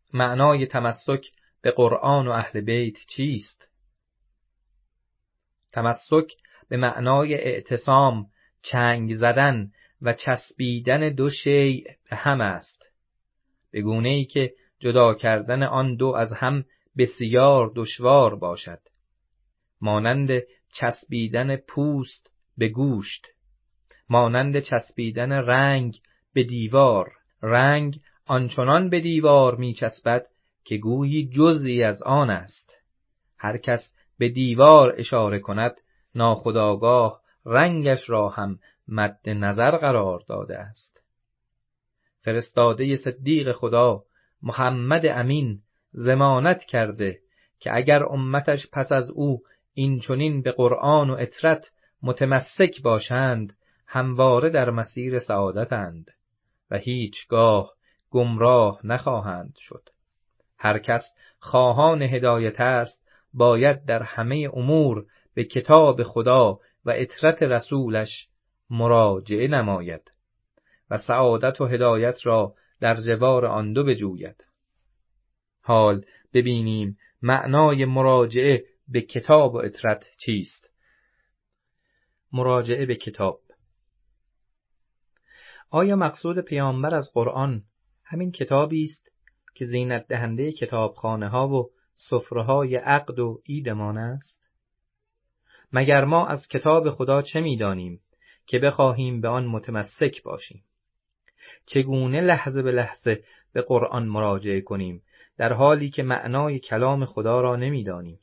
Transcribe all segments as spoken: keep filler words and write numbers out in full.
معنای تمسک به قرآن و اهل بیت چیست؟ تمسک به معنای اعتصام، چنگ زدن و چسبیدن دو شیء به هم است، به گونه‌ای که جدا کردن آن دو از هم بسیار دشوار باشد، مانند چسبیدن پوست به گوشت، مانند چسبیدن رنگ به دیوار. رنگ آنچنان به دیوار می چسبد که گویی جزئی از آن است. هر کس به دیوار اشاره کند ناخودآگاه رنگش را هم مد نظر قرار داده است. فرستاده صدیق خدا محمد امین ضمانت کرده که اگر امتش پس از او این چنین به قرآن و اطرت متمسک باشند همواره در مسیر سعادتند و هیچگاه گمراه نخواهند شد. هر کس خواهان هدایت است باید در همه امور به کتاب خدا و اطرت رسولش مراجعه نماید و سعادت و هدایت را در جوار آن دو بجوید. حال ببینیم معنای مراجعه به کتاب و اطرت چیست؟ مراجعه به کتاب. آیا مقصود پیامبر از قرآن همین کتابی است که زینت دهنده کتابخانه ها و سفره های عقد و عیدمان است؟ مگر ما از کتاب خدا چه می‌دانیم که بخواهیم به آن متمسک باشیم؟ چگونه لحظه به لحظه به قرآن مراجعه کنیم در حالی که معنای کلام خدا را نمی‌دانیم؟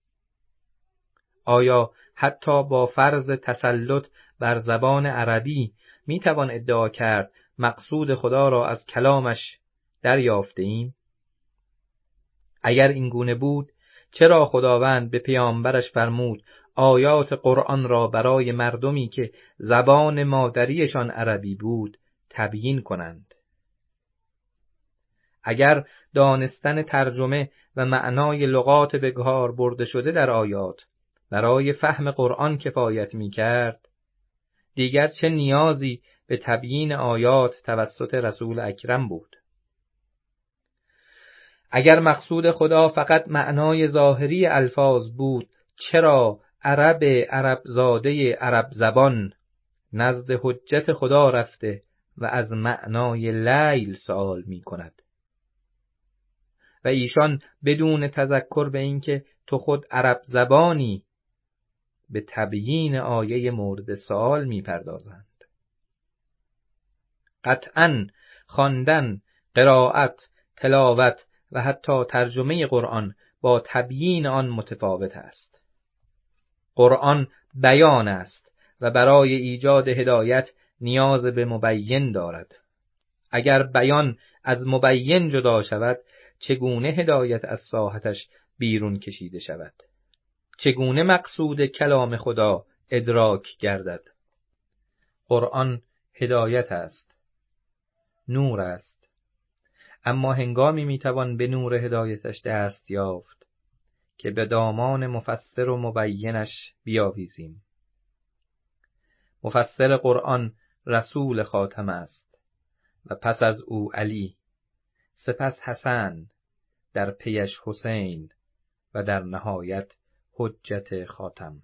آیا حتی با فرض تسلط بر زبان عربی می‌توان ادعا کرد مقصود خدا را از کلامش دریافته ایم؟ اگر این گونه بود چرا خداوند به پیامبرش فرمود آیات قرآن را برای مردمی که زبان مادریشان عربی بود تبیین کنند؟ اگر دانستن ترجمه و معنای لغات به کار برده شده در آیات برای فهم قرآن کفایت می‌کرد، دیگر چه نیازی به تبیین آیات توسط رسول اکرم بود؟ اگر مقصود خدا فقط معنای ظاهری الفاظ بود چرا عرب عرب زاده عرب زبان نزد حجت خدا رفته و از معنای لیل سؤال می کند و ایشان بدون تذکر به اینکه تو خود عرب زبانی به تبیین آیه مورد سؤال می پردازند؟ قطعاً خواندن، قرائت، تلاوت و حتی ترجمه قرآن با تبیین آن متفاوت است. قرآن بیان است و برای ایجاد هدایت نیاز به مبین دارد. اگر بیان از مبین جدا شود چگونه هدایت از ساحتش بیرون کشیده شود؟ چگونه مقصود کلام خدا ادراک گردد؟ قرآن هدایت است، نور است، اما هنگامی میتوان به نور هدایتش دست یافت که به دامان مفسر و مبینش بیاویزیم. مفسر قرآن رسول خاتم است و پس از او علی، سپس حسن، در پیش حسین و در نهایت حجت خاتم.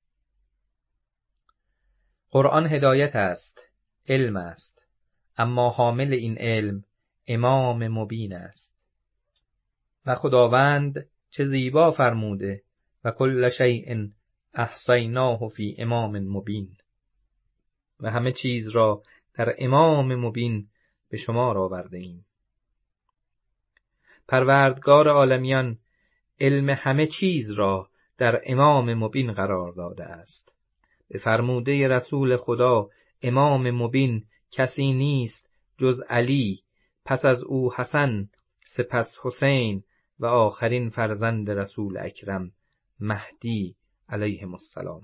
قرآن هدایت است، علم است، اما حامل این علم امام مبین است. و خداوند چه زیبا فرموده و کل شیء احصیناه فی امام مبین، و همه چیز را در امام مبین به شمار آورده ایم. پروردگار عالمیان علم همه چیز را در امام مبین قرار داده است. به فرموده رسول خدا امام مبین کسی نیست جز علی، پس از او حسن، سپس حسین و آخرین فرزند رسول اکرم مهدی علیهم السلام.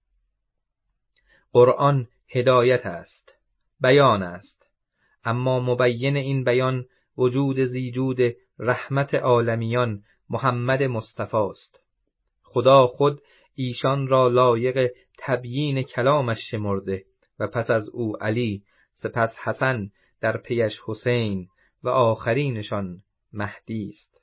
قرآن هدایت است، بیان است، اما مبین این بیان وجود زیجود رحمت عالمیان محمد مصطفی است. خدا خود ایشان را لایق تبیین کلامش شمرده و پس از او علی، سپس حسن، در پیش حسین و آخرینشان مهدی است.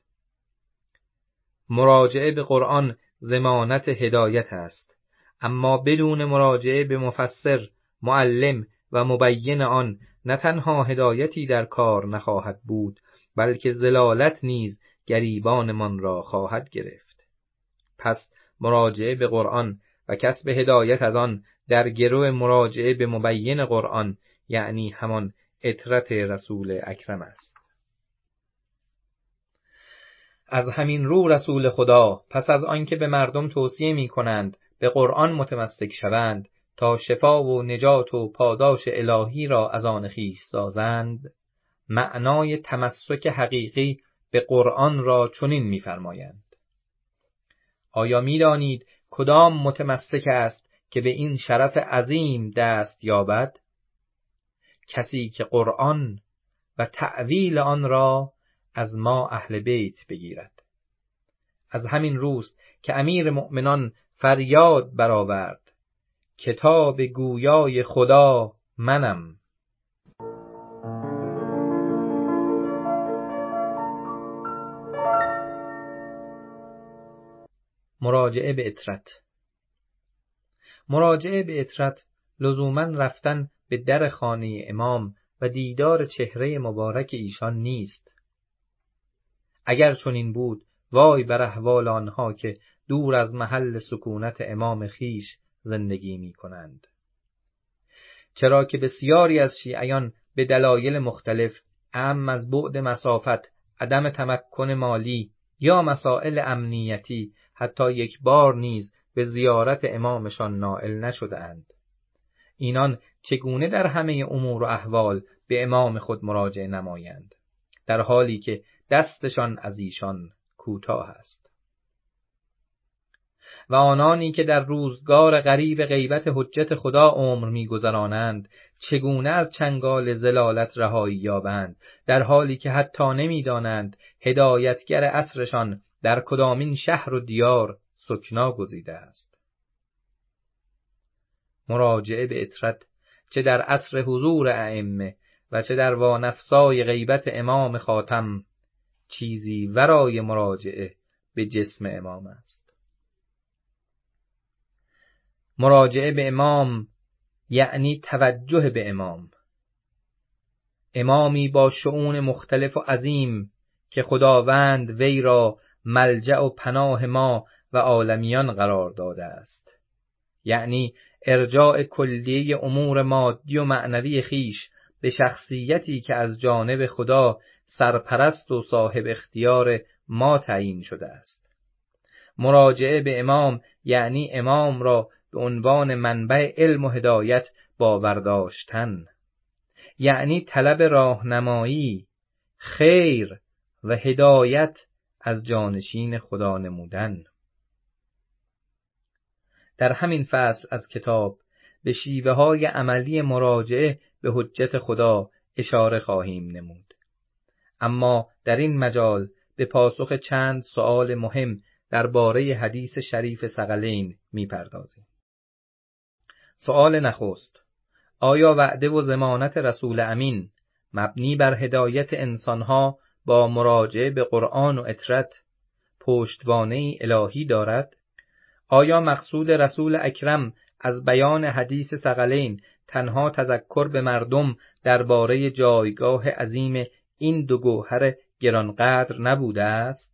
مراجعه به قرآن ضمانت هدایت است، اما بدون مراجعه به مفسر، معلم و مبین آن نه تنها هدایتی در کار نخواهد بود، بلکه ضلالت نیز گریبانمان را خواهد گرفت. پس مراجعه به قرآن و کسب هدایت از آن در گرو مراجعه به مبین قرآن، یعنی همان عترت رسول اکرم است. از همین رو رسول خدا پس از آنکه به مردم توصیه می کنند به قرآن متمسک شوند تا شفا و نجات و پاداش الهی را از آن خویش سازند، معنای تمسک حقیقی به قرآن را چنین می فرمایند: آیا می دانید کدام متمسک است که به این شرف عظیم دست یابد؟ کسی که قرآن و تأویل آن را از ما اهل بیت بگیرد. از همین روست که امیر مؤمنان فریاد برآورد: کتاب گویای خدا منم. مراجعه به عترت. مراجعه به عترت لزوماً رفتن به در خانه امام و دیدار چهره مبارک ایشان نیست. اگر چنین بود، وای بر احوال آنها که دور از محل سکونت امام خیش زندگی می کنند. چرا که بسیاری از شیعیان به دلایل مختلف، اعم از بعد مسافت، عدم تمکن مالی یا مسائل امنیتی، حتی یک بار نیز به زیارت امامشان نائل نشده اند. اینان چگونه در همه امور و احوال به امام خود مراجعه نمایند، در حالی که دستشان از ایشان کوتاه است؟ و آنانی که در روزگار غریب غیبت حجت خدا عمر می‌گذرانند، چگونه از چنگال ضلالت رهایی یابند، در حالی که حتی نمی‌دانند هدایتگر عصرشان در کدامین شهر و دیار سکنا گزیده است. مراجعه به عترت چه در عصر حضور ائمه و چه در وانفسای غیبت امام خاتم، چیزی ورای مراجعه به جسم امام است. مراجعه به امام یعنی توجه به امام، امامی با شؤون مختلف و عظیم که خداوند وی را ملجأ و پناه ما و عالمیان قرار داده است، یعنی ارجاع کلیه امور مادی و معنوی خیش به شخصیتی که از جانب خدا سرپرست و صاحب اختیار ما تعیین شده است. مراجعه به امام یعنی امام را به عنوان منبع علم و هدایت باور داشتن، یعنی طلب راهنمایی، خیر و هدایت از جانشین خدا نمودن. در همین فصل از کتاب به شیوه های عملی مراجعه به حجت خدا اشاره خواهیم نمود، اما در این مجال به پاسخ چند سؤال مهم درباره حدیث شریف ثقلین می‌پردازیم. سؤال نخست: آیا وعده و ضمانت رسول امین مبنی بر هدایت انسانها با مراجعه به قرآن و عترت پشتوانه الهی دارد؟ آیا مقصود رسول اکرم از بیان حدیث ثقلین تنها تذکر به مردم درباره جایگاه عظیم این دو گوهر گرانقدر نبوده است؟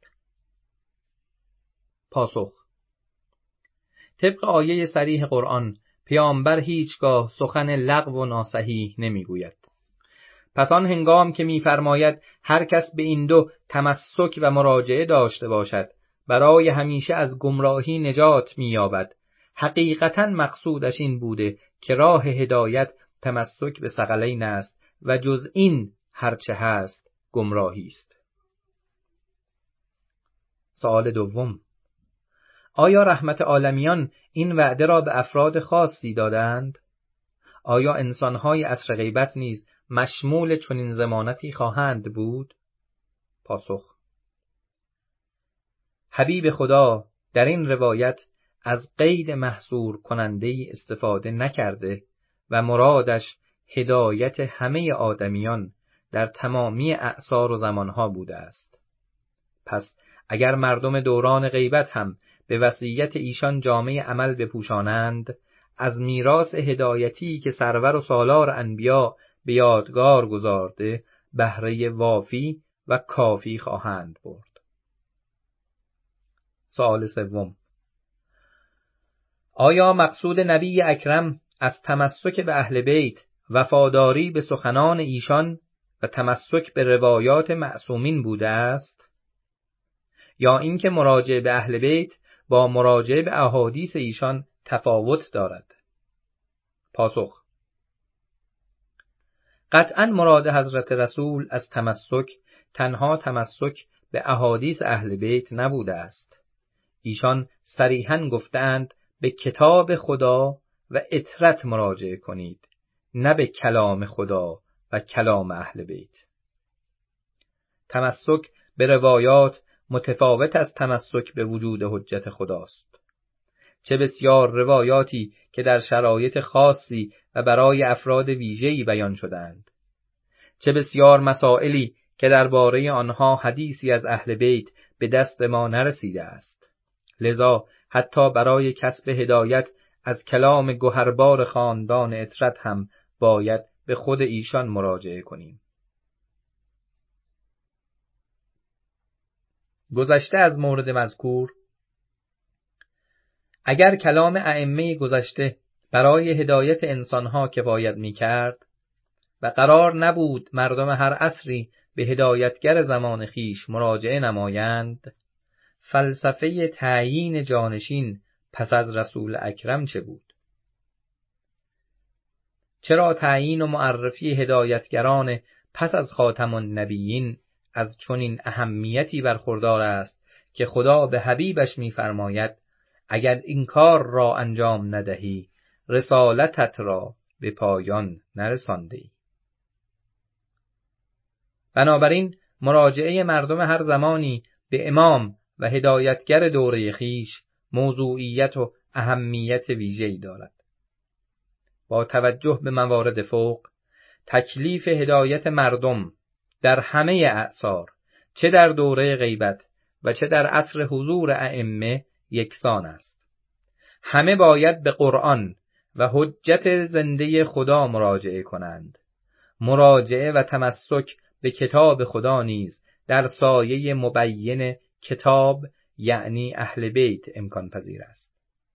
پاسخ: طبق آیه صریح قرآن، پیامبر هیچگاه سخن لغو و ناصحیح نمیگوید. پس آن هنگام که می‌فرماید هر کس به این دو تمسک و مراجعه داشته باشد برای همیشه از گمراهی نجات می‌یابد، حقیقتاً مقصودش این بوده که راه هدایت تمسک به ثقلین است و جز این هرچه هست گمراهی است. سوال دوم: آیا رحمت عالمیان این وعده را به افراد خاصی دادند؟ آیا انسان‌های عصر غیبت نیز مشمول چنین ضمانتی خواهند بود؟ پاسخ: حبیب خدا در این روایت از قید محصور کننده‌ای استفاده نکرده و مرادش هدایت همه آدمیان در تمامی اعصار و زمانها بوده است. پس اگر مردم دوران غیبت هم به وصیت ایشان جامه عمل بپوشانند، از میراث هدایتی که سرور و سالار انبیا به یادگار گذارده بهره وافی و کافی خواهند برد. سوال سوم: آیا مقصود نبی اکرم از تمسک به اهل بیت وفاداری به سخنان ایشان و تمسک به روایات معصومین بوده است، یا اینکه مراجعه به اهل بیت با مراجعه به احادیث ایشان تفاوت دارد؟ پاسخ: قطعاً مراد حضرت رسول از تمسک تنها تمسک به احادیث اهل بیت نبوده است. ایشان صریحاً گفتند به کتاب خدا و اطرت مراجعه کنید، نه به کلام خدا و کلام اهل بیت. تمسک به روایات متفاوت از تمسک به وجود حجت خداست. چه بسیار روایاتی که در شرایط خاصی و برای افراد ویژه‌ای بیان شدند، چه بسیار مسائلی که درباره آنها حدیثی از اهل بیت به دست ما نرسیده است. لذا حتی برای کسب هدایت از کلام گوهربار خاندان اطرت هم باید به خود ایشان مراجعه کنیم. گذشته از مورد مذکور، اگر کلام ائمه گذشته برای هدایت انسانها کفایت می‌کرد و قرار نبود مردم هر عصری به هدایتگر زمان خیش مراجعه نمایند، فلسفه تعیین جانشین پس از رسول اکرم چه بود؟ چرا تعیین و معرفی هدایتگران پس از خاتم النبیین از چنین اهمیتی برخوردار است که خدا به حبیبش می‌فرماید اگر این کار را انجام ندهی رسالتت را به پایان نرسانده‌ای. بنابراین مراجعه مردم هر زمانی به امام و هدایتگر دوره خیش موضوعیت و اهمیت ویژه‌ای دارد. با توجه به موارد فوق، تکلیف هدایت مردم در همه اعصار، چه در دوره غیبت و چه در عصر حضور ائمه، یکسان است. همه باید به قرآن و حجت زنده خدا مراجعه کنند. مراجعه و تمسک به کتاب خدا نیز در سایه مبین کتاب یعنی اهل بیت امکان پذیر است.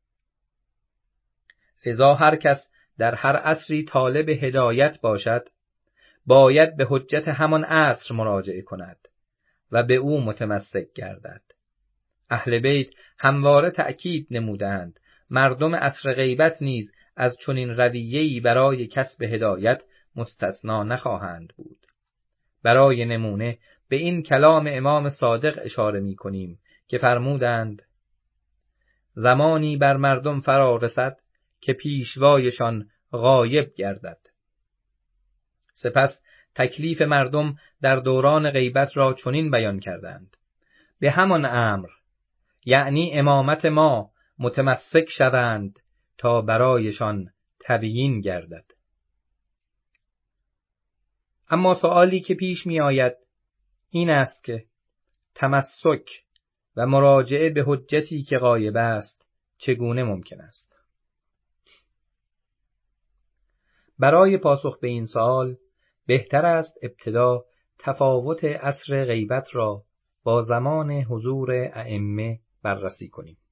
لذا هر کس در هر عصری طالب هدایت باشد باید به حجت همان عصر مراجعه کند و به او متمسک گردد. اهل بیت همواره تأکید نمودند مردم عصر غیبت نیز از چنین رویه‌ای برای کسب هدایت مستثنا نخواهند بود. برای نمونه به این کلام امام صادق اشاره می کنیم که فرمودند زمانی بر مردم فرا رسد که پیشوایشان غایب گردد. سپس تکلیف مردم در دوران غیبت را چنین بیان کردند: به همان امر یعنی امامت ما متمسک شوند تا برایشان تبیین گردد. اما سؤالی که پیش می آید این است که تمسک و مراجعه به حجتی که غایب است چگونه ممکن است؟ برای پاسخ به این سوال بهتر است ابتدا تفاوت عصر غیبت را با زمان حضور ائمه بررسی کنیم.